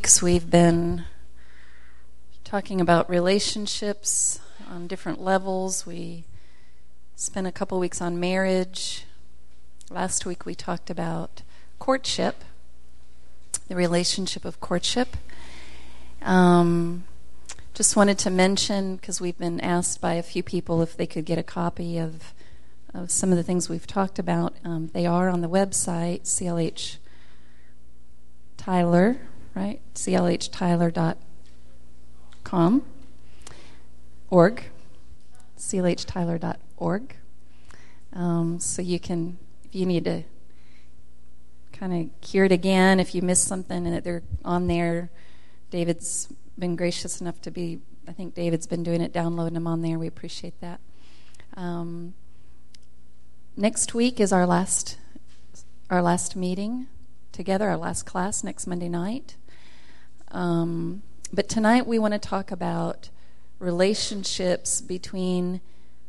weeks we've been talking about relationships on different levels. We spent a couple weeks on marriage. Last week we talked about courtship, the relationship of courtship. Just wanted to mention, because we've been asked by a few people if they could get a copy of some of the things we've talked about. They are on the website, CLH Tyler, right? clhtyler.com, org, clhtyler.org. So you can, if you need to kind of hear it again, if you missed something and they're on there, David's been gracious enough to be, I think David's been doing it, downloading them on there. We appreciate that. Next week is our last meeting together, our last class next Monday night. But tonight we want to talk about relationships between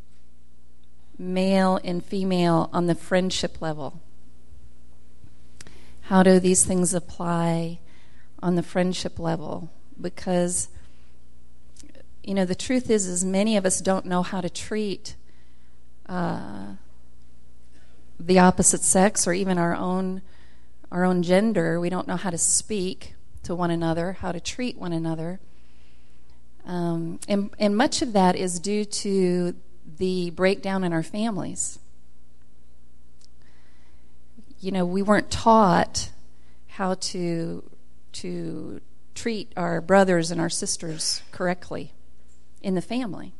male and female on the friendship level. How do these things apply on the friendship level? Because, you know, the truth is many of us don't know how to treat the opposite sex or even our own gender. We don't know how to speak to one another, how to treat one another. And much of that is due to the breakdown in our families. You know, we weren't taught how to treat our brothers and our sisters correctly in the family.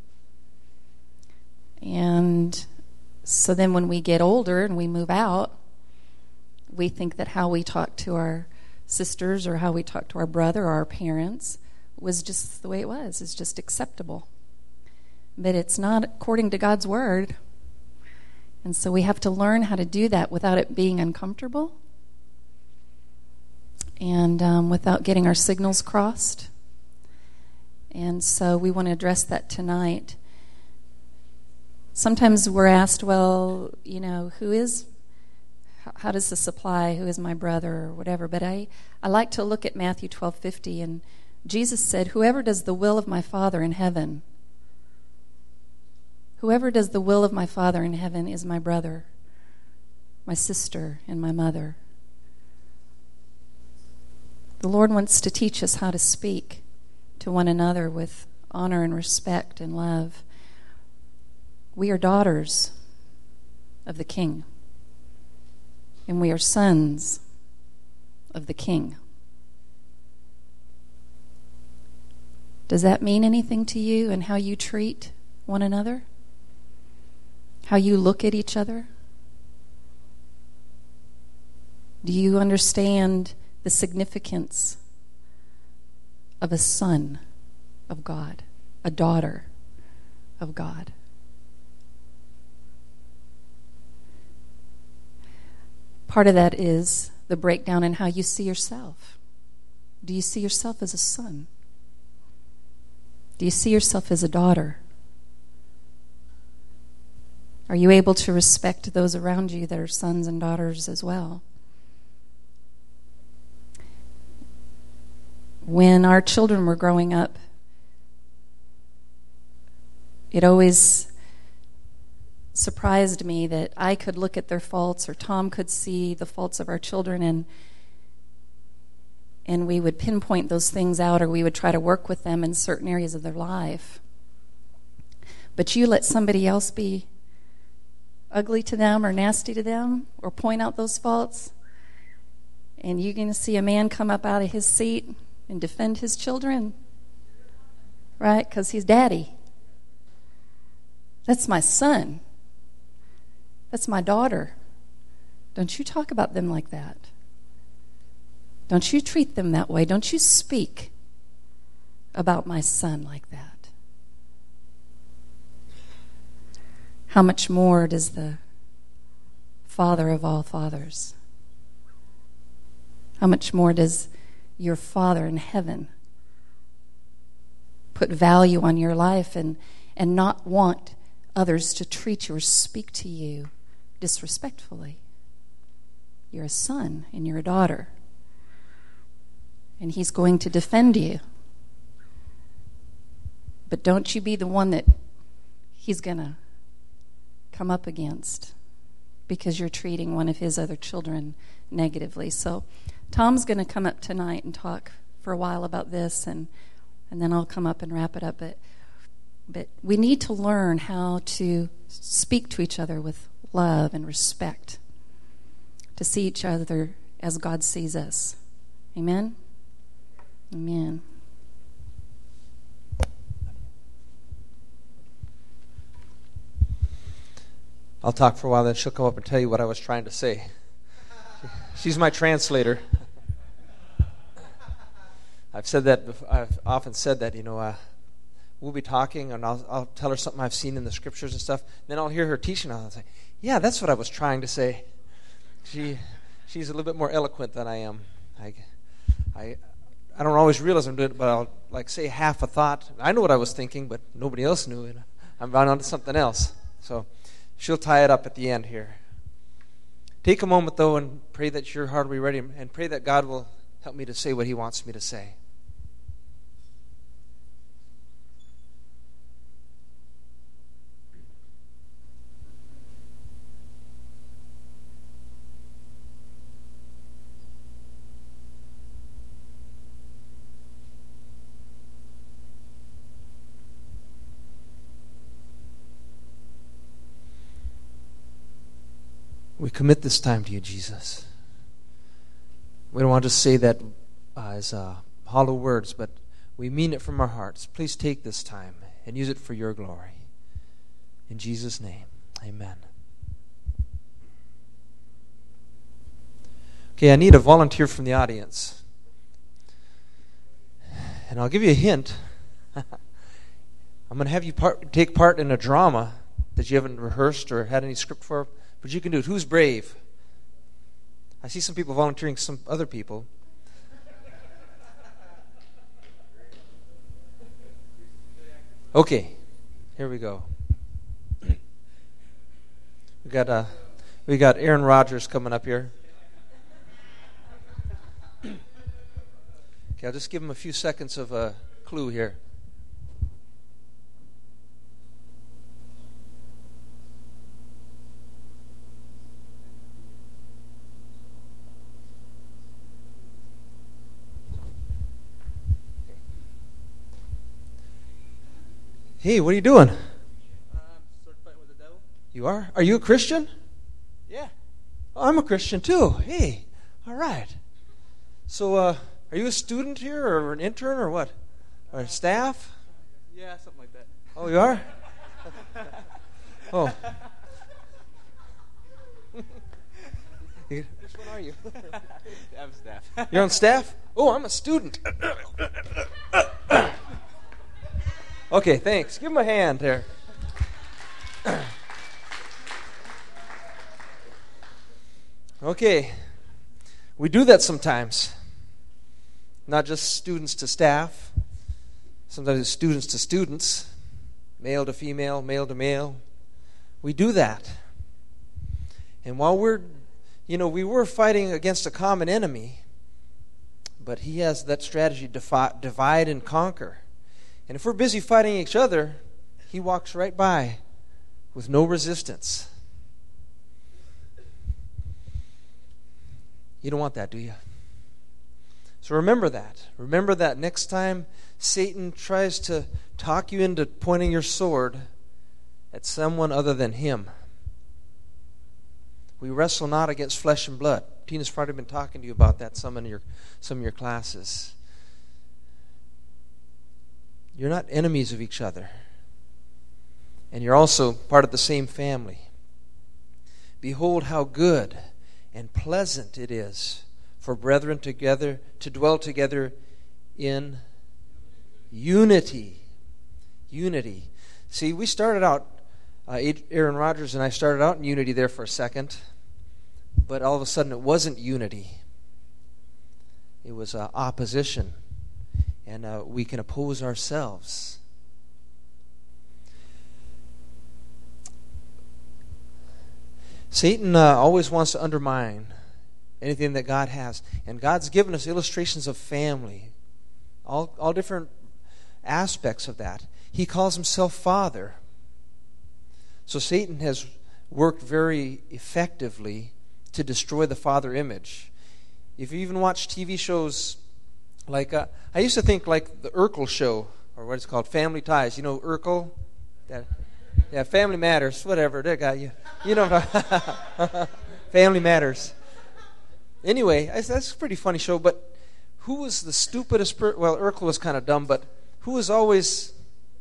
And so then when we get older and we move out, we think that how we talk to our sisters or how we talk to our brother or our parents was just the way it was. It's just acceptable. But it's not according to God's word. And so we have to learn how to do that without it being uncomfortable and without getting our signals crossed. And so we want to address that tonight. Sometimes we're asked, well, you know, how does this apply? Who is my brother or whatever? But I like to look at Matthew 12:50, and Jesus said, whoever does the will of my Father in heaven, whoever does the will of my Father in heaven is my brother, my sister, and my mother. The Lord wants to teach us how to speak to one another with honor and respect and love. We are daughters of the King, and we are sons of the King. Does that mean anything to you and how you treat one another? How you look at each other? Do you understand the significance of a son of God, a daughter of God? Part of that is the breakdown in how you see yourself. Do you see yourself as a son? Do you see yourself as a daughter? Are you able to respect those around you that are sons and daughters as well? When our children were growing up, it always surprised me that I could look at their faults, or Tom could see the faults of our children, and we would pinpoint those things out, or we would try to work with them in certain areas of their life. But you let somebody else be ugly to them or nasty to them or point out those faults, and you're going to see a man come up out of his seat and defend his children, right? Because he's daddy. That's my son. That's my daughter. Don't you talk about them like that. Don't you treat them that way. Don't you speak about my son like that. How much more does the Father of all fathers, how much more does your Father in heaven put value on your life and not want others to treat you or speak to you disrespectfully? You're a son and you're a daughter. and He's going to defend you. But don't you be the one that He's going to come up against because you're treating one of His other children negatively. So Tom's going to come up tonight and talk for a while about this, and then I'll come up and wrap it up. But we need to learn how to speak to each other with love and respect, to see each other as God sees us. Amen? Amen. I'll talk for a while, then she'll come up and tell you what I was trying to say. She's my translator. I've often said that, we'll be talking, and I'll tell her something I've seen in the scriptures and stuff. Then I'll hear her teaching, and I'll say, yeah, that's what I was trying to say. She's a little bit more eloquent than I am. I don't always realize I'm doing it, but I'll say half a thought. I know what I was thinking, but nobody else knew it. I'm on to something else. So she'll tie it up at the end here. Take a moment, though, and pray that your heart will be ready, and pray that God will help me to say what He wants me to say. We commit this time to you, Jesus. We don't want to say that as hollow words, but we mean it from our hearts. Please take this time and use it for your glory. In Jesus' name, amen. Okay, I need a volunteer from the audience. And I'll give you a hint. I'm going to have you take part in a drama that you haven't rehearsed or had any script for. But you can do it. Who's brave? I see some people volunteering, some other people. Okay, here we go. We got Aaron Rodgers coming up here. Okay, I'll just give him a few seconds of a clue here. Hey, what are you doing? Sort of fighting with the devil. You are? Are you a Christian? Yeah. Oh, I'm a Christian too. Hey, all right. So, are you a student here, or an intern, or what? Or staff? Yeah, something like that. Oh, you are? Oh. Which one are you? I'm staff. You're on staff? Oh, I'm a student. Okay, thanks. Give him a hand there. Okay. We do that sometimes. Not just students to staff. Sometimes it's students to students. Male to female, male to male. We do that. And while we were fighting against a common enemy, but he has that strategy, divide and conquer. And if we're busy fighting each other, he walks right by with no resistance. You don't want that, do you? So remember that. Remember that next time Satan tries to talk you into pointing your sword at someone other than him. We wrestle not against flesh and blood. Tina's probably been talking to you about that some of your classes. You're not enemies of each other. And you're also part of the same family. Behold how good and pleasant it is for brethren together to dwell together in unity. Unity. See, we started out, Aaron Rodgers and I started out in unity there for a second, but all of a sudden it wasn't unity. It was opposition. And we can oppose ourselves. Satan always wants to undermine anything that God has. And God's given us illustrations of family, all different aspects of that. He calls himself Father. So Satan has worked very effectively to destroy the father image. If you even watch TV shows like, I used to think like the Urkel show, or what it's called, Family Ties. You know Urkel? Yeah, Family Matters, whatever. That guy, you know, Family Matters. Anyway, that's a pretty funny show, but who was the stupidest person? Well, Urkel was kind of dumb, but who was always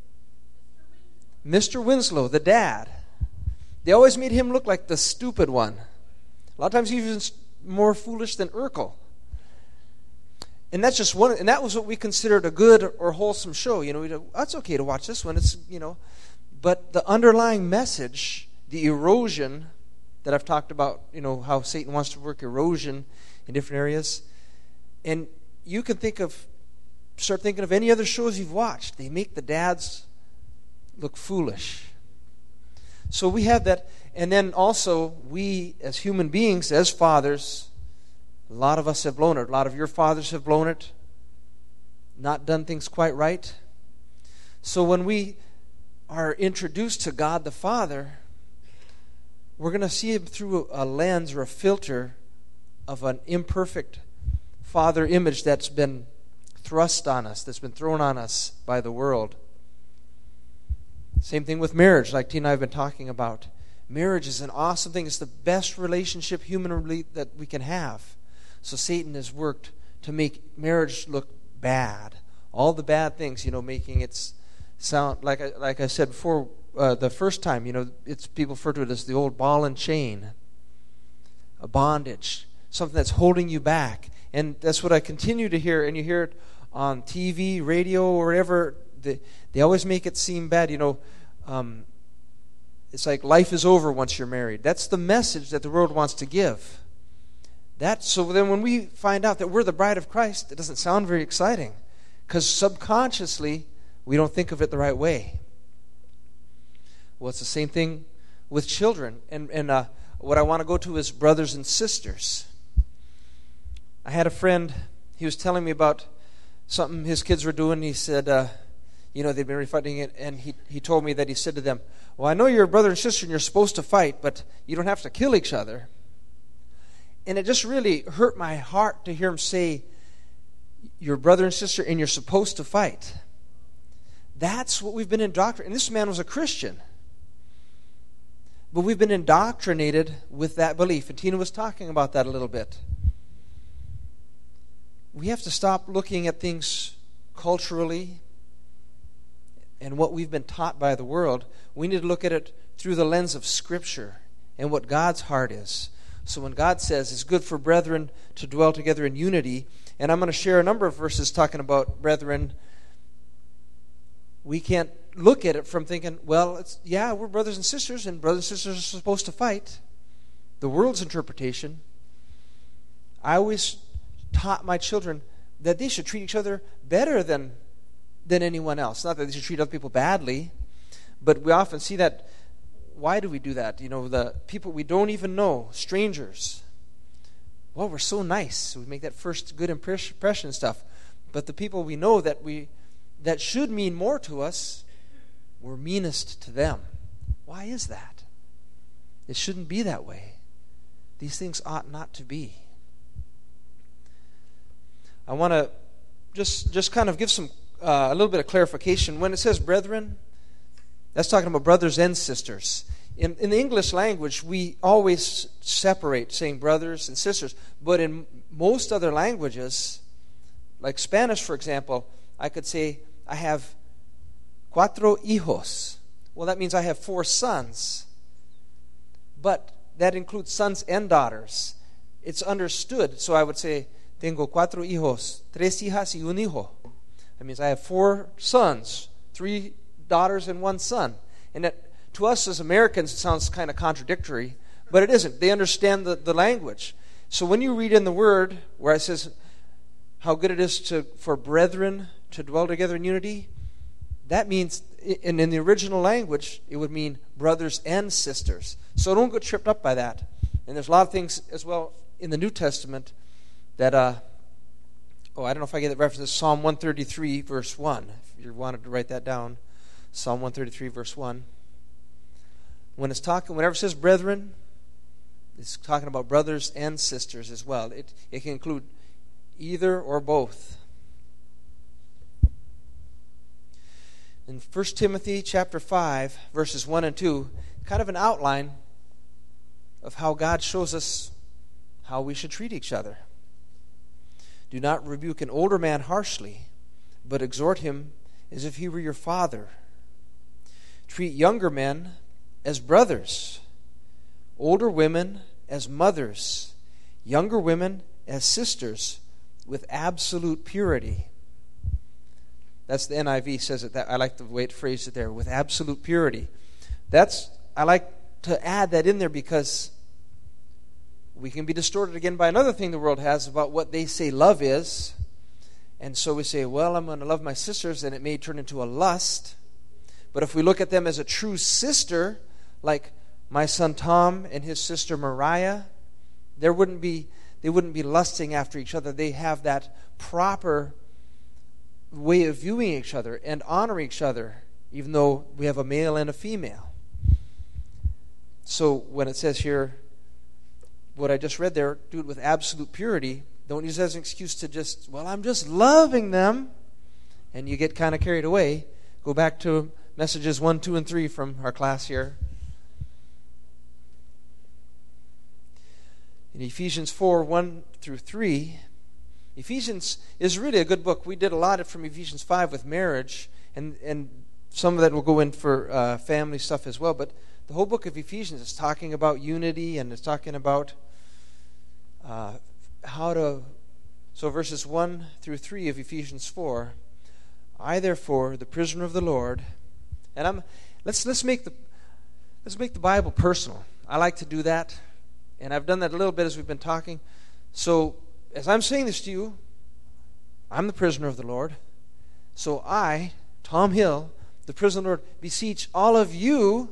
Mr. Winslow, the dad? They always made him look like the stupid one. A lot of times he was more foolish than Urkel. And that's just one, and that was what we considered a good or wholesome show. You know, that's okay to watch this one. It's, you know, but the underlying message, the erosion that I've talked about, you know, how Satan wants to work erosion in different areas. And you can start thinking of any other shows you've watched. They make the dads look foolish. So we have that. And then also, we as human beings, as fathers, a lot of us have blown it. A lot of your fathers have blown it, not done things quite right. So when we are introduced to God the Father, we're going to see him through a lens or a filter of an imperfect father image that's been thrust on us, that's been thrown on us by the world. Same thing with marriage, like Tina and I have been talking about. Marriage is an awesome thing. It's the best relationship humanly that we can have. So Satan has worked to make marriage look bad. All the bad things, you know, making it sound, like I said before, the first time, you know, it's people refer to it as the old ball and chain, a bondage, something that's holding you back. And that's what I continue to hear, and you hear it on TV, radio, or wherever. They always make it seem bad, you know. It's like life is over once you're married. That's the message that the world wants to give. So then when we find out that we're the bride of Christ, it doesn't sound very exciting, because subconsciously we don't think of it the right way. Well, it's the same thing with children. And what I want to go to is brothers and sisters. I had a friend, he was telling me about something his kids were doing. He said, you know, they'd been fighting it, and he told me that he said to them, well, I know you're a brother and sister and you're supposed to fight, but you don't have to kill each other. And it just really hurt my heart to hear him say, you're brother and sister and you're supposed to fight. That's what we've been indoctrinated. And this man was a Christian. But we've been indoctrinated with that belief. And Tina was talking about that a little bit. We have to stop looking at things culturally and what we've been taught by the world. We need to look at it through the lens of Scripture and what God's heart is. So when God says it's good for brethren to dwell together in unity, and I'm going to share a number of verses talking about brethren, we can't look at it from thinking, well, we're brothers and sisters and sisters are supposed to fight. The world's interpretation. I always taught my children that they should treat each other better than anyone else. Not that they should treat other people badly, but we often see that. Why do we do that? You know, the people we don't even know, strangers. Well, we're so nice. So we make that first good impression stuff. But the people we know that should mean more to us, we're meanest to them. Why is that? It shouldn't be that way. These things ought not to be. I want to just kind of give a little bit of clarification. When it says brethren, that's talking about brothers and sisters. In the English language, we always separate, saying brothers and sisters. But in most other languages, like Spanish, for example, I could say, I have 4 hijos. Well, that means I have 4 sons. But that includes sons and daughters. It's understood. So I would say, tengo 4 hijos, 3 hijas y un hijo. That means I have 4 sons, 3 daughters and 1 son. And that, to us as Americans, it sounds kind of contradictory, but it isn't. They understand the language. So when you read in the Word where it says how good it is for brethren to dwell together in unity, that means, and in the original language, it would mean brothers and sisters. So don't get tripped up by that. And there's a lot of things as well in the New Testament that, I don't know if I get that reference, Psalm 133, verse 1. If you wanted to write that down, Psalm 133, verse 1. Whenever it says brethren, it's talking about brothers and sisters as well. It can include either or both. In 1 Timothy chapter 5, verses 1 and 2, kind of an outline of how God shows us how we should treat each other. Do not rebuke an older man harshly, but exhort him as if he were your father. Treat younger men as brothers, older women as mothers, younger women as sisters, with absolute purity. That's the NIV says it. I like the way it phrased it there, with absolute purity. I like to add that in there because we can be distorted again by another thing the world has about what they say love is. And so we say, well, I'm going to love my sisters, and it may turn into a lust. But if we look at them as a true sister, like my son Tom and his sister Mariah, they wouldn't be lusting after each other. They have that proper way of viewing each other and honoring each other, even though we have a male and a female. So when it says here, what I just read there, do it with absolute purity, don't use it as an excuse to just, well, I'm just loving them, and you get kind of carried away. Go back to messages 1, 2, and 3 from our class here. In Ephesians 4, 1 through 3, Ephesians is really a good book. We did a lot from Ephesians 5 with marriage, and some of that will go in for family stuff as well. But the whole book of Ephesians is talking about unity, and it's talking about so verses 1 through 3 of Ephesians 4, I therefore, the prisoner of the Lord, and let's make the Bible personal. I like to do that, and I've done that a little bit as we've been talking. So as I'm saying this to you, I'm the prisoner of the Lord. So I, Tom Hill, the prisoner of the Lord, beseech all of you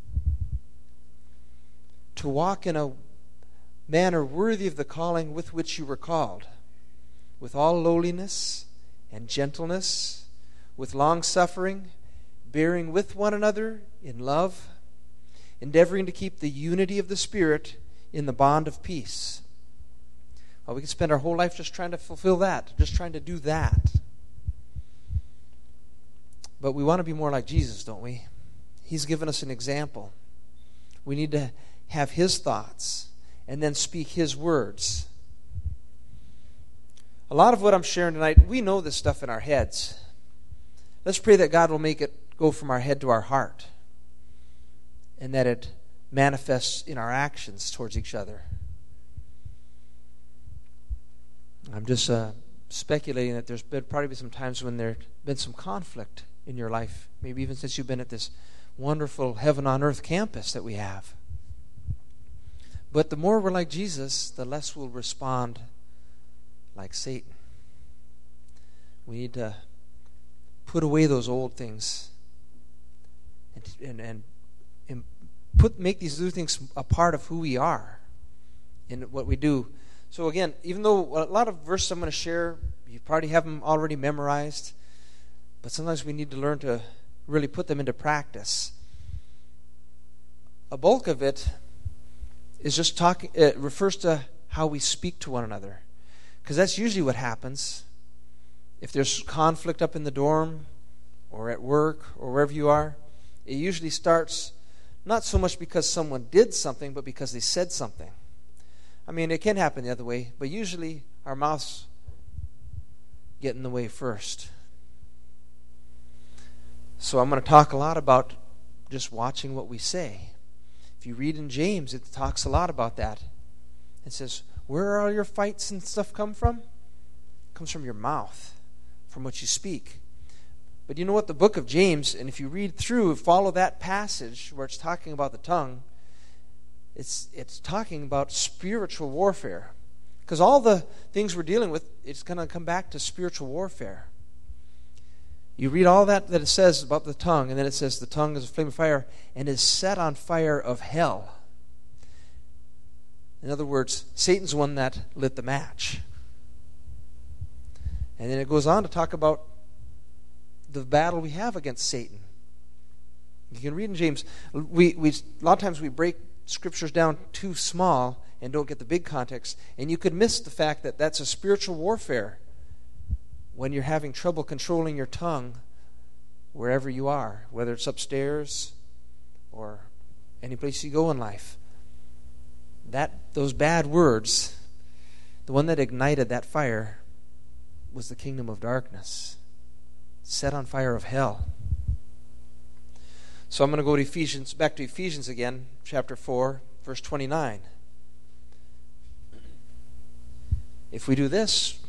to walk in a manner worthy of the calling with which you were called, with all lowliness and gentleness, with long-suffering, bearing with one another in love, endeavoring to keep the unity of the Spirit in the bond of peace. Well, we could spend our whole life just trying to fulfill that, just trying to do that. But we want to be more like Jesus, don't we? He's given us an example. We need to have His thoughts and then speak His words. A lot of what I'm sharing tonight, we know this stuff in our heads. Let's pray that God will make it go from our head to our heart, and that it manifests in our actions towards each other. I'm just speculating that there's probably been some times when there's been some conflict in your life, maybe even since you've been at this wonderful heaven on earth campus that we have. But the more we're like Jesus, the less we'll respond like Satan. We need to put away those old things and make these new things a part of who we are in what we do. So again, even though a lot of verses I'm going to share, you probably have them already memorized, but sometimes we need to learn to really put them into practice. A bulk of it is just talking. It refers to how we speak to one another, because that's usually what happens. If there's conflict up in the dorm or at work or wherever you are, it usually starts not so much because someone did something, but because they said something. I mean, it can happen the other way, but usually our mouths get in the way first. So I'm going to talk a lot about just watching what we say. If you read in James, it talks a lot about that. It says, where are all your fights and stuff come from? It comes from your mouth, from what you speak. But you know what? The book of James, and if you read through, follow that passage where it's talking about the tongue, it's talking about spiritual warfare. Because all the things we're dealing with, it's going to come back to spiritual warfare. You read all that it says about the tongue, and then it says the tongue is a flame of fire and is set on fire of hell. In other words, Satan's the one that lit the match. And then it goes on to talk about the battle we have against Satan. You can read in James. We a lot of times we break scriptures down too small and don't get the big context. And you could miss the fact that that's a spiritual warfare when you're having trouble controlling your tongue wherever you are, whether it's upstairs or any place you go in life. Those bad words, the one that ignited that fire was the kingdom of darkness, set on fire of hell. So I'm going to go to back to Ephesians again, chapter 4, verse 29. If we do this,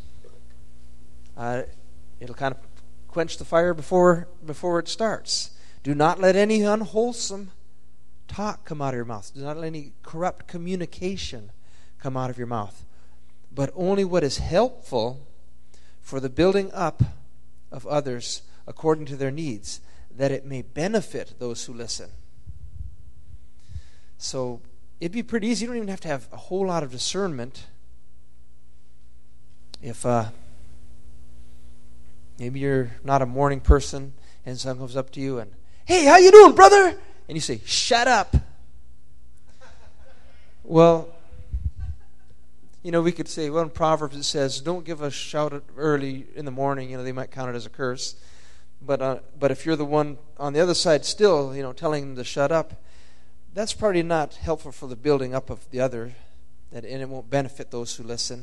it'll kind of quench the fire before it starts. Do not let any unwholesome talk come out of your mouth. Do not let any corrupt communication come out of your mouth. But only what is helpful for the building up of others according to their needs, that it may benefit those who listen. So it'd be pretty easy. You don't even have to have a whole lot of discernment. If maybe you're not a morning person and someone comes up to you and, "Hey, how you doing, brother?" And you say, "Shut up." Well, we could say, well, in Proverbs it says, don't give a shout early in the morning. They might count it as a curse. But if you're the one on the other side still, telling them to shut up, that's probably not helpful for the building up of the other, and it won't benefit those who listen.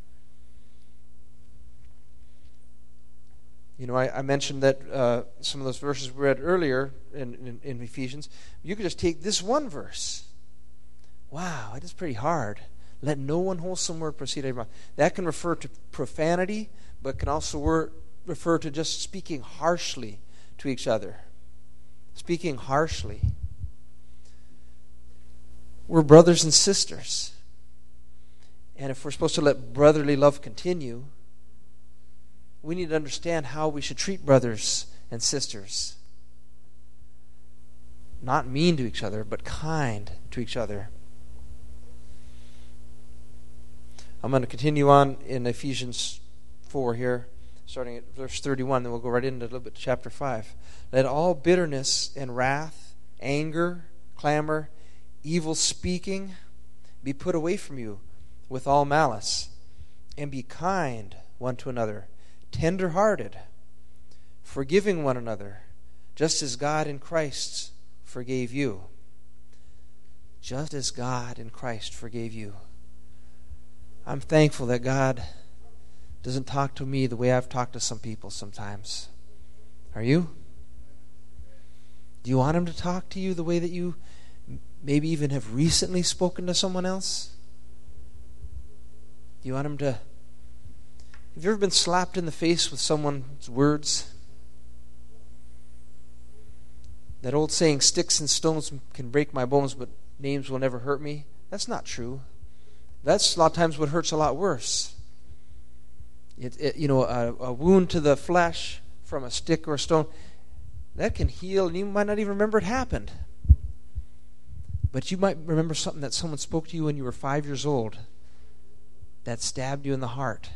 I mentioned that some of those verses we read earlier in Ephesians, you could just take this one verse. Wow, it is pretty hard. Let no unwholesome word proceed out of your mouth. That can refer to profanity, but can also refer to just speaking harshly to each other. Speaking harshly. We're brothers and sisters. And if we're supposed to let brotherly love continue, we need to understand how we should treat brothers and sisters. Not mean to each other, but kind to each other. I'm going to continue on in Ephesians 4 here, starting at verse 31, then we'll go right into a little bit to chapter 5. Let all bitterness and wrath, anger, clamor, evil speaking be put away from you with all malice, and be kind one to another, tender-hearted, forgiving one another, just as God in Christ forgave you. Just as God in Christ forgave you. I'm thankful that God doesn't talk to me the way I've talked to some people sometimes. Are you? Do you want Him to talk to you the way that you maybe even have recently spoken to someone else? Do you want Him to... Have you ever been slapped in the face with someone's words? That old saying, sticks and stones can break my bones, but names will never hurt me. That's not true. That's a lot of times what hurts a lot worse. A wound to the flesh from a stick or a stone, that can heal, and you might not even remember it happened. But you might remember something that someone spoke to you when you were 5 years old that stabbed you in the heart.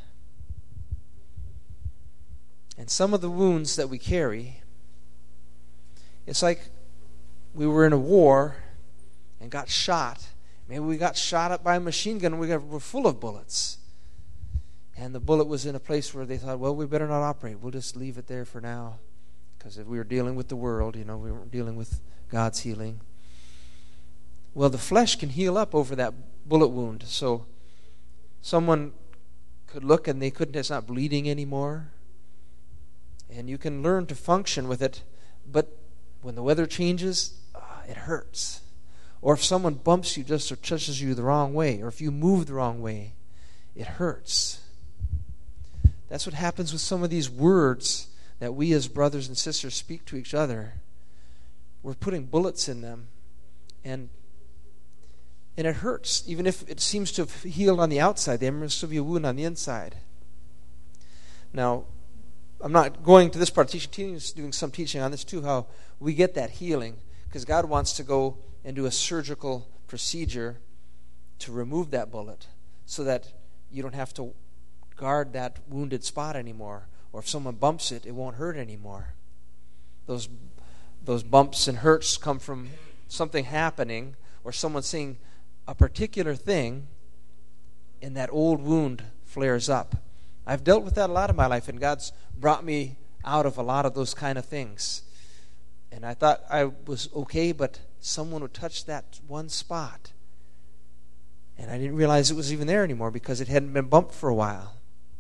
And some of the wounds that we carry, it's like we were in a war and got shot. Maybe we got shot up by a machine gun and we're full of bullets. And the bullet was in a place where they thought, well, we better not operate. We'll just leave it there for now. Because if we were dealing with the world, we weren't dealing with God's healing. Well, the flesh can heal up over that bullet wound. So someone could look and it's not bleeding anymore. And you can learn to function with it. But when the weather changes, it hurts. Or if someone bumps you just or touches you the wrong way, or if you move the wrong way, it hurts. That's what happens with some of these words that we as brothers and sisters speak to each other. We're putting bullets in them, and it hurts. Even if it seems to have healed on the outside, there must still be a wound on the inside. Now, I'm not going to this part of teaching, doing some teaching on this too, how we get that healing, because God wants to go and do a surgical procedure to remove that bullet so that you don't have to guard that wounded spot anymore. Or if someone bumps it, it won't hurt anymore. Those bumps and hurts come from something happening or someone saying a particular thing, and that old wound flares up. I've dealt with that a lot in my life, and God's brought me out of a lot of those kind of things. And I thought I was okay, but someone would touch that one spot. And I didn't realize it was even there anymore because it hadn't been bumped for a while.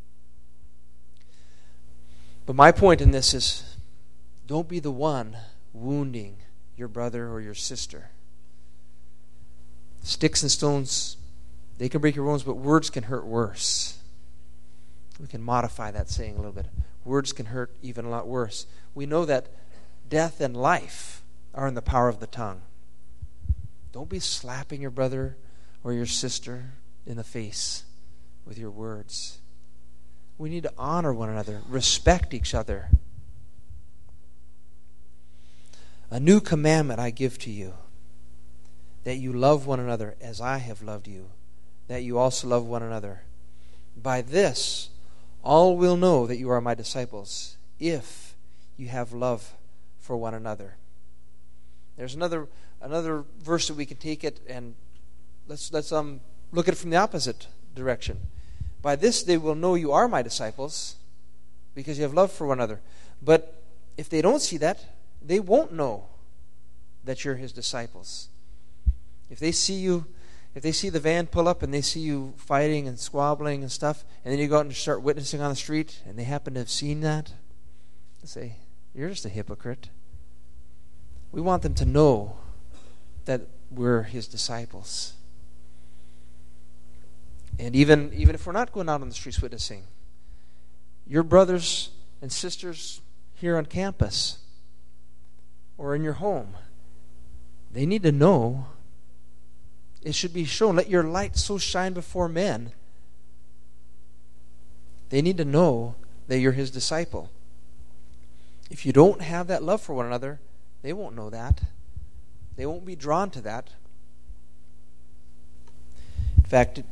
But my point in this is, don't be the one wounding your brother or your sister. Sticks and stones, they can break your bones, but words can hurt worse. We can modify that saying a little bit. Words can hurt even a lot worse. We know that death and life are in the power of the tongue. Don't be slapping your brother or your sister in the face with your words. We need to honor one another, respect each other. A new commandment I give to you, that you love one another as I have loved you, that you also love one another. By this, all will know that you are my disciples, if you have love for one another. There's another verse that we can take it, and let's look at it from the opposite direction. By this they will know you are my disciples, because you have love for one another. But if they don't see that, they won't know that you're his disciples. If they see the van pull up and they see you fighting and squabbling and stuff, and then you go out and start witnessing on the street, and they happen to have seen that, they say, you're just a hypocrite. We want them to know that we're his disciples. And even if we're not going out on the streets witnessing, your brothers and sisters here on campus or in your home, they need to know. It should be shown. Let your light so shine before men. They need to know that you're his disciple. If you don't have that love for one another, they won't know that. They won't be drawn to that. In fact,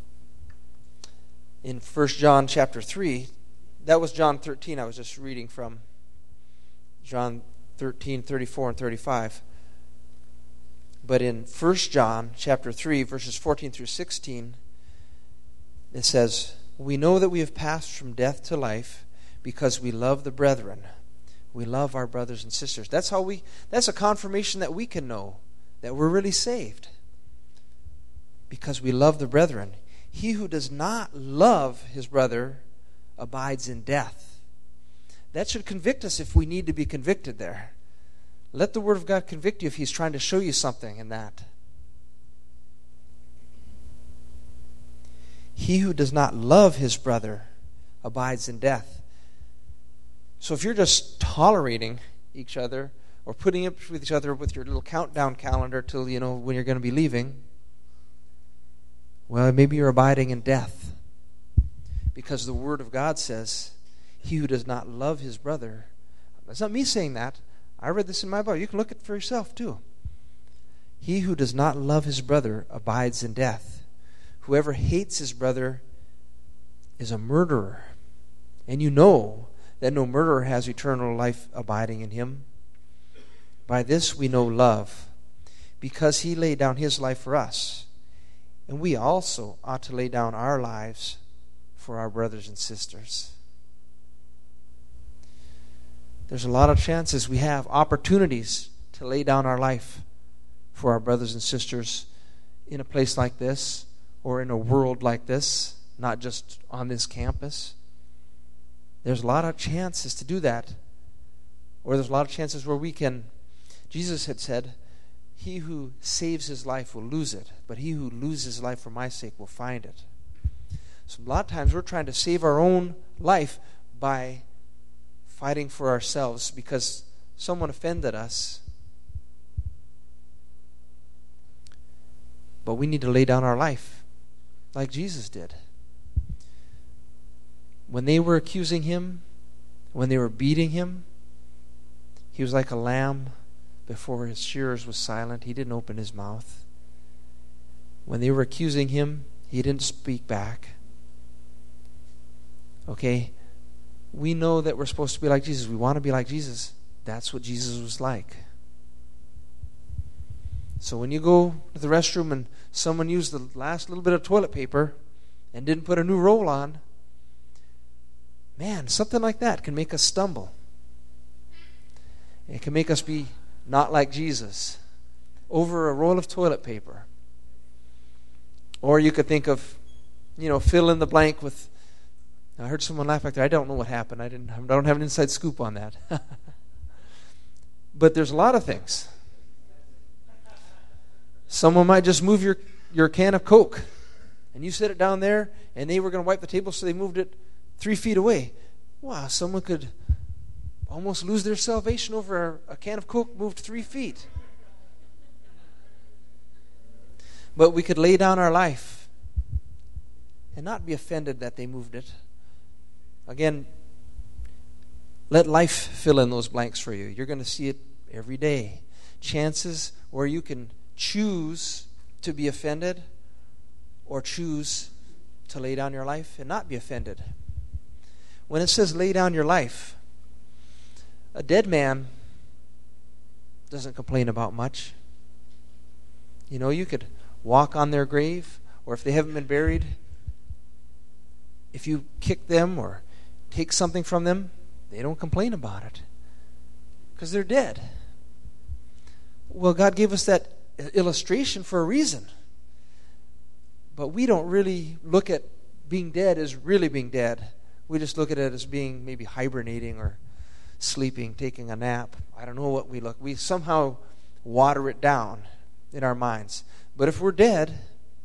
in 1 John chapter 3, that was John 13 I was just reading from. John 13, 34 and 35. But in 1 John chapter 3, verses 14 through 16, it says, we know that we have passed from death to life because we love the brethren. We love our brothers and sisters. That's a confirmation that we can know that we're really saved. Because we love the brethren. He who does not love his brother abides in death. That should convict us if we need to be convicted there. Let the Word of God convict you if he's trying to show you something in that. He who does not love his brother abides in death. So if you're just tolerating each other or putting up with each other with your little countdown calendar till when you're going to be leaving, well, maybe you're abiding in death. Because the Word of God says, he who does not love his brother, that's not me saying that. I read this in my Bible. You can look at it for yourself too. He who does not love his brother abides in death. Whoever hates his brother is a murderer. And you know that no murderer has eternal life abiding in him. By this we know love, because he laid down his life for us. And we also ought to lay down our lives for our brothers and sisters. There's a lot of chances we have, opportunities to lay down our life for our brothers and sisters in a place like this or in a world like this, not just on this campus. There's a lot of chances to do that. Or there's a lot of chances where we can. Jesus had said, he who saves his life will lose it, but he who loses his life for my sake will find it. So a lot of times we're trying to save our own life by fighting for ourselves because someone offended us. But we need to lay down our life like Jesus did. When they were accusing him, when they were beating him, he was like a lamb before his shearers was silent. He didn't open his mouth. When they were accusing him, he didn't speak back. Okay? We know that we're supposed to be like Jesus. We want to be like Jesus. That's what Jesus was like. So when you go to the restroom and someone used the last little bit of toilet paper and didn't put a new roll on, man, something like that can make us stumble. It can make us be not like Jesus over a roll of toilet paper. Or you could think of, fill in the blank with, I heard someone laugh back there. I don't know what happened. I don't have an inside scoop on that. But there's a lot of things. Someone might just move your can of Coke, and you set it down there, and they were going to wipe the table, so they moved it 3 feet away. Wow, someone could almost lose their salvation over a can of Coke moved 3 feet. But we could lay down our life and not be offended that they moved it. Again, let life fill in those blanks for you. You're going to see it every day. Chances where you can choose to be offended or choose to lay down your life and not be offended. When it says lay down your life, a dead man doesn't complain about much. You could walk on their grave, or if they haven't been buried, if you kick them or take something from them, they don't complain about it because they're dead. Well, God gave us that illustration for a reason. But we don't really look at being dead as really being dead. We just look at it as being maybe hibernating or sleeping, taking a nap. I don't know what we somehow water it down in our minds. But if we're dead,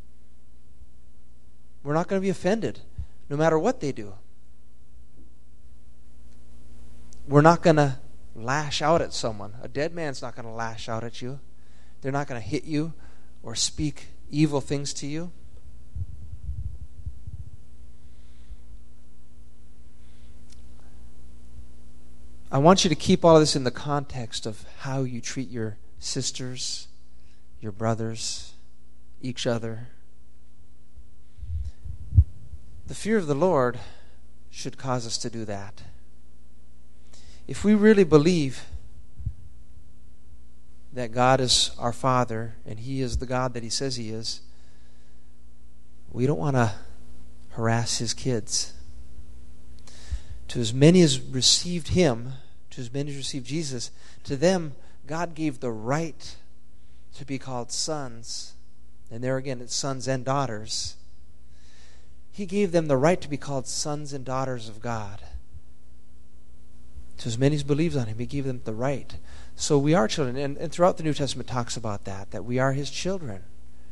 we're not going to be offended no matter what they do. We're not going to lash out at someone. A dead man's not going to lash out at you. They're not going to hit you or speak evil things to you. I want you to keep all of this in the context of how you treat your sisters, your brothers, each other. The fear of the Lord should cause us to do that. If we really believe that God is our Father and He is the God that He says He is, we don't want to harass His kids. To as many as received Him, to as many as received Jesus, to them God gave the right to be called sons. And there again, it's sons and daughters. He gave them the right to be called sons and daughters of God. To as many as believes on Him, He gave them the right. So we are children. And throughout the New Testament talks about that we are His children.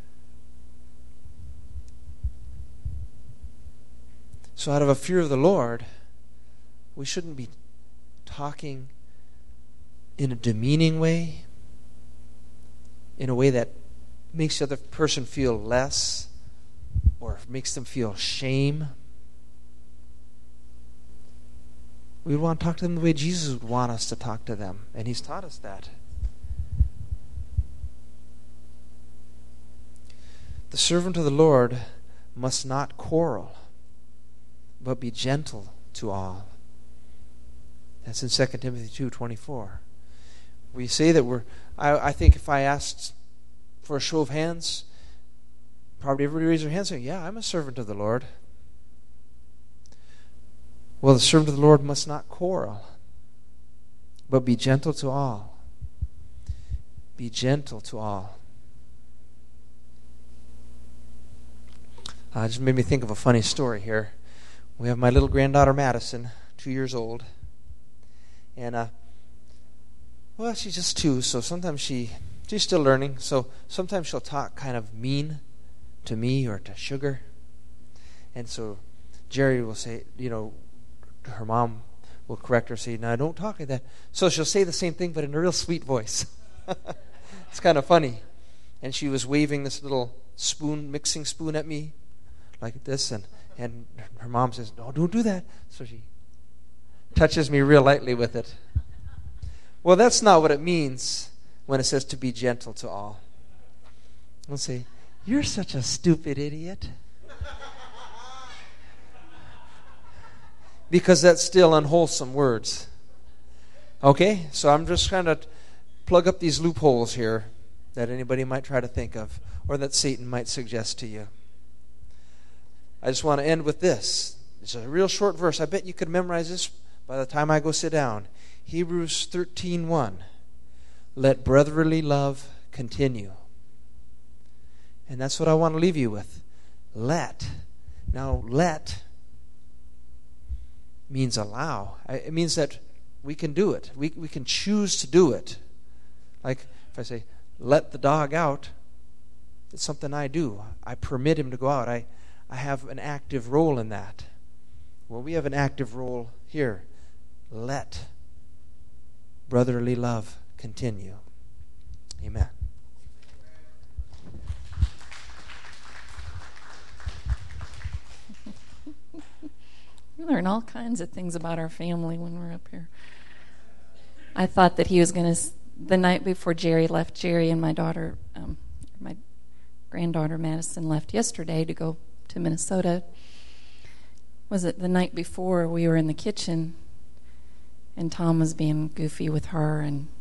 So out of a fear of the Lord, we shouldn't be talking in a demeaning way, in a way that makes the other person feel less or makes them feel shame. We want to talk to them the way Jesus would want us to talk to them, and He's taught us that. The servant of the Lord must not quarrel, but be gentle to all. That's in 2 Timothy 2:24. We say that I think if I asked for a show of hands, probably everybody raise their hands and say, yeah, I'm a servant of the Lord. Well, the servant of the Lord must not quarrel, but be gentle to all. Be gentle to all. It just made me think of a funny story here. We have my little granddaughter Madison, 2 years old. And, she's just 2, so sometimes she's still learning. So sometimes she'll talk kind of mean to me or to Sugar. And so Jerry will say, her mom will correct her, say, no, don't talk like that. So she'll say the same thing, but in a real sweet voice. It's kind of funny. And she was waving this little mixing spoon at me like this, and her mom says, no, don't do that. So she touches me real lightly with it. Well, that's not what it means when it says to be gentle to all. Let's say, You're such a stupid idiot. Because that's still unwholesome words. Okay? So I'm just trying to plug up these loopholes here that anybody might try to think of, or that Satan might suggest to you. I just want to end with this. It's a real short verse. I bet you could memorize this by the time I go sit down. Hebrews 13:1. Let brotherly love continue. And that's what I want to leave you with. Let. Now, let means allow. It means that we can do it. We can choose to do it. Like if I say, let the dog out, it's something I do. I permit him to go out. I have an active role in that. Well, we have an active role here. Let brotherly love continue. Amen. We learn all kinds of things about our family when we're up here. I thought that he was going to, the night before Jerry left, Jerry and my daughter, my granddaughter Madison left yesterday to go to Minnesota. Was it the night before we were in the kitchen and Tom was being goofy with her and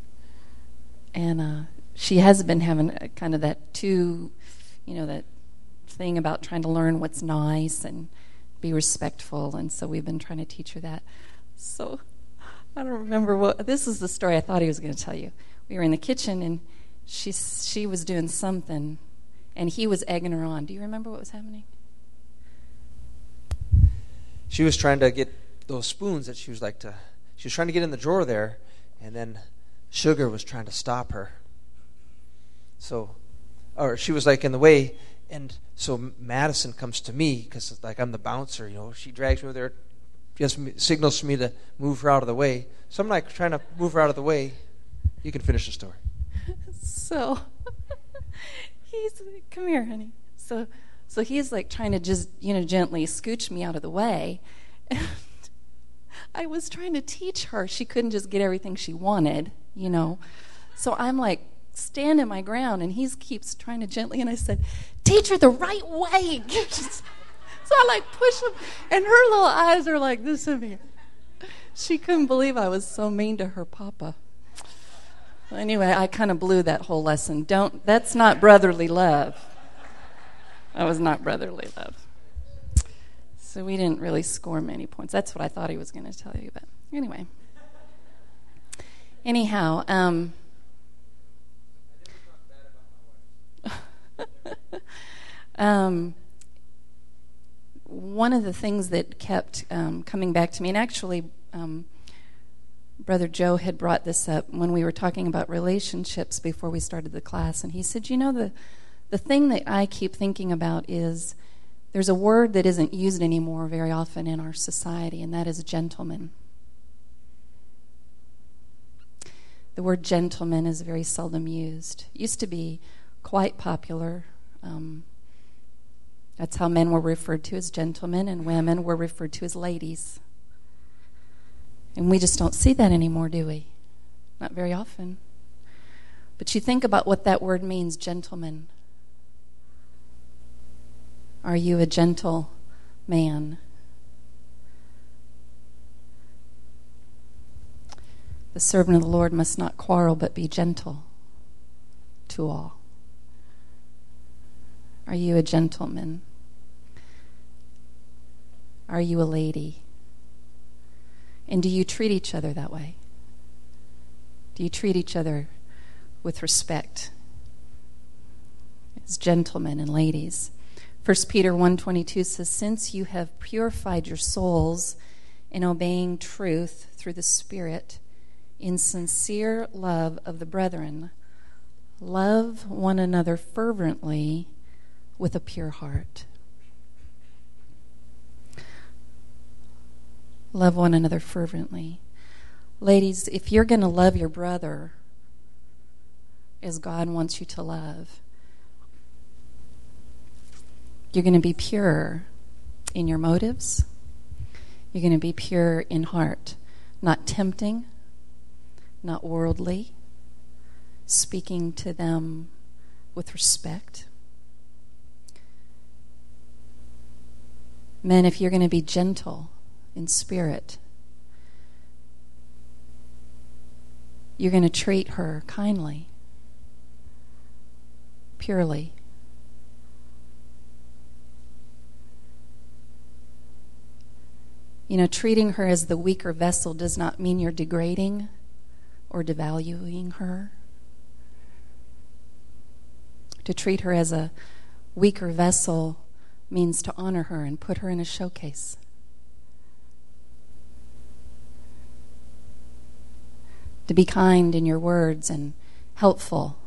she has been having kind of that that thing about trying to learn what's nice and be respectful, and so we've been trying to teach her that. So I don't remember this is the story I thought he was going to tell you. We were in the kitchen and she was doing something and he was egging her on. Do you remember what was happening? She was trying to get those spoons that she was trying to get in the drawer there, and then Sugar was trying to stop her. Or she was in the way, and so Madison comes to me because I'm the bouncer, She drags me over there, just signals for me to move her out of the way. So I'm trying to move her out of the way. You can finish the story. So he's come here, honey. So he's trying to just gently scooch me out of the way. And I was trying to teach her she couldn't just get everything she wanted, So I'm standing my ground, and he keeps trying to gently, and I said, teach her the right way. So I push him, and her little eyes are like this of me. She couldn't believe I was so mean to her papa. Anyway, I kind of blew that whole lesson. That's not brotherly love. That was not brotherly love. So we didn't really score many points. That's what I thought he was going to tell you, but anyway. Anyhow, one of the things that kept coming back to me, and actually Brother Joe had brought this up when we were talking about relationships before we started the class, and he said, the thing that I keep thinking about is there's a word that isn't used anymore very often in our society, and that is gentleman. The word gentleman is very seldom used. It used to be quite popular. That's how men were referred to as gentlemen, and women were referred to as ladies. And we just don't see that anymore, do we? Not very often. But you think about what that word means, gentleman. Are you a gentle man? The servant of the Lord must not quarrel, but be gentle to all. Are you a gentleman? Are you a lady? And do you treat each other that way? Do you treat each other with respect as gentlemen and ladies? 1 Peter 1:22 says, since you have purified your souls in obeying truth through the Spirit, in sincere love of the brethren, love one another fervently with a pure heart. Love one another fervently. Ladies, if you're going to love your brother as God wants you to love, you're going to be pure in your motives. You're going to be pure in heart, not tempting, not worldly, speaking to them with respect. Men, if you're going to be gentle in spirit, you're going to treat her kindly, purely. You know, treating her as the weaker vessel does not mean you're degrading or devaluing her. To treat her as a weaker vessel means to honor her and put her in a showcase. To be kind in your words and helpful.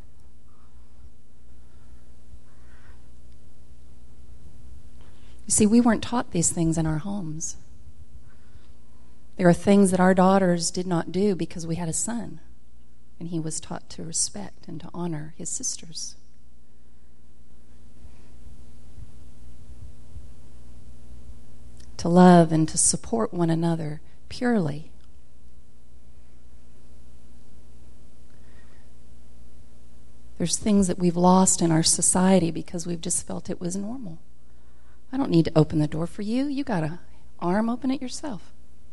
You see, we weren't taught these things in our homes. There are things that our daughters did not do because we had a son, and he was taught to respect and to honor his sisters. To love and to support one another purely. There's things that we've lost in our society because we've just felt it was normal. I don't need to open the door for you. You got an arm, open it yourself.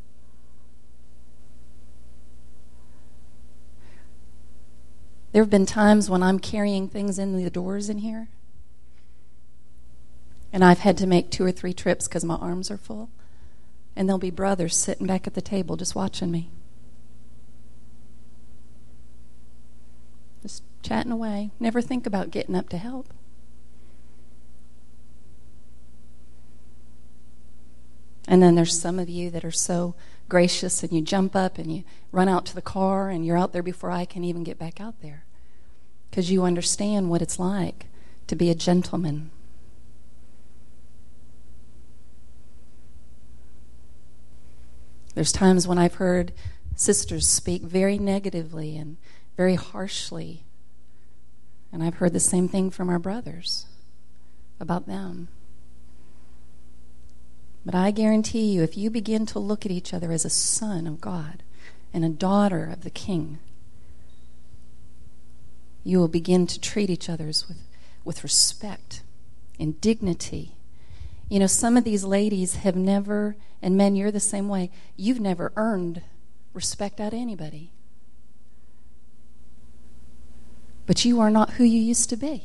There have been times when I'm carrying things in the doors in here, and I've had to make 2 or 3 trips because my arms are full, and there'll be brothers sitting back at the table just watching me. Just chatting away. Never think about getting up to help. And then there's some of you that are so gracious and you jump up and you run out to the car and you're out there before I can even get back out there. Because you understand what it's like to be a gentleman. There's times when I've heard sisters speak very negatively and very harshly. And I've heard the same thing from our brothers about them. But I guarantee you, if you begin to look at each other as a son of God and a daughter of the King, you will begin to treat each other with respect and dignity. You know, some of these ladies have never, and men, you're the same way, you've never earned respect out of anybody. But you are not who you used to be.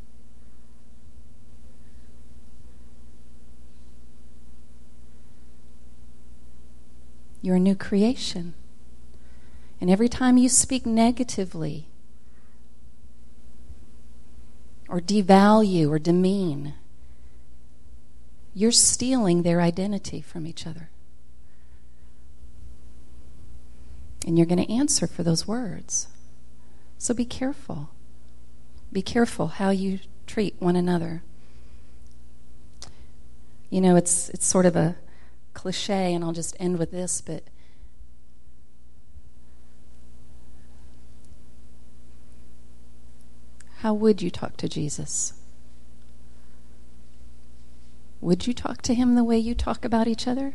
You're a new creation. And every time you speak negatively or devalue or demean, you're stealing their identity from each other. And you're going to answer for those words. So be careful. Be careful how you treat one another. You know, it's sort of a cliche, and I'll just end with this, but how would you talk to Jesus? Would you talk to him the way you talk about each other?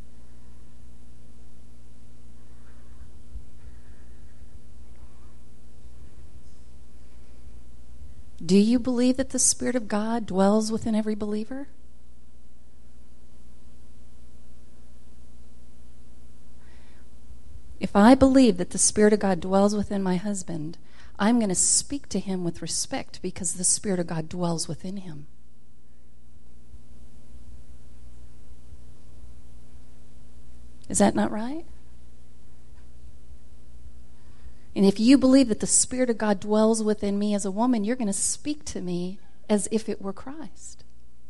Do you believe that the Spirit of God dwells within every believer? If I believe that the Spirit of God dwells within my husband, I'm going to speak to him with respect because the Spirit of God dwells within him. Is that not right? And if you believe that the Spirit of God dwells within me as a woman, you're going to speak to me as if it were Christ.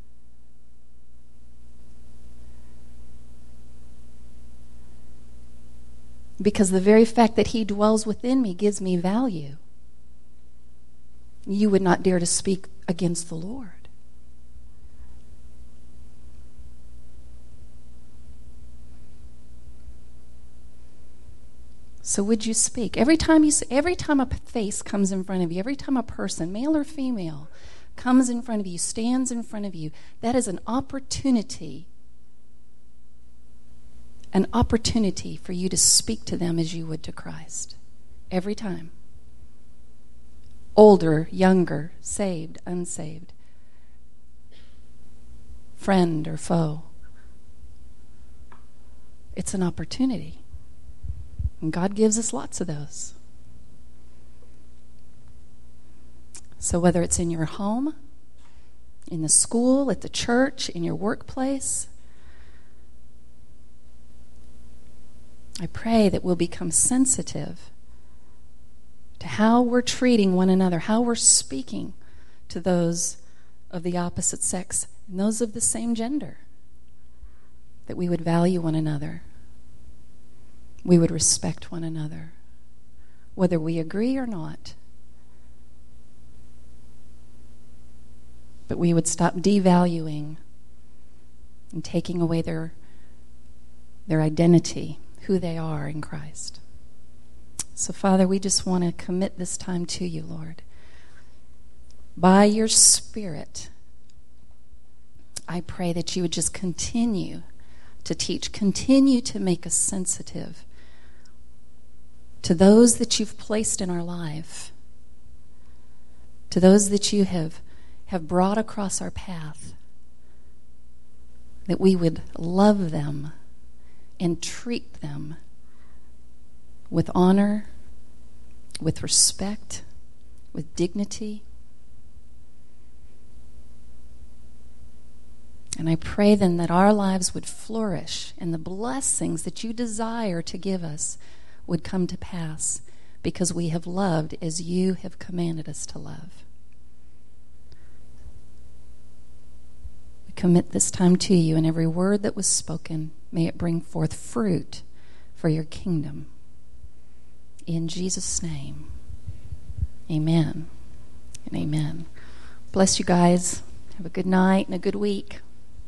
Because the very fact that he dwells within me gives me value. You would not dare to speak against the Lord. So would you speak? Every time a face comes in front of you, every time a person, male or female, comes in front of you, stands in front of you, that is an opportunity for you to speak to them as you would to Christ. Every time. Older, younger, saved, unsaved. friend or foe. It's an opportunity. And God gives us lots of those. So whether it's in your home, in the school, at the church, in your workplace, I pray that we'll become sensitive to how we're treating one another, how we're speaking to those of the opposite sex and those of the same gender, that we would value one another, we would respect one another, whether we agree or not. But we would stop devaluing and taking away their identity, who they are in Christ. So, Father, we just want to commit this time to you, Lord. By your Spirit, I pray that you would just continue to teach, continue to make us sensitive to those that you've placed in our life, to those that you have brought across our path, that we would love them and treat them with honor, with respect, with dignity. And I pray then that our lives would flourish and the blessings that you desire to give us would come to pass because we have loved as you have commanded us to love. We commit this time to you, and every word that was spoken, may it bring forth fruit for your kingdom. In Jesus' name, amen and amen. Bless you guys. Have a good night and a good week.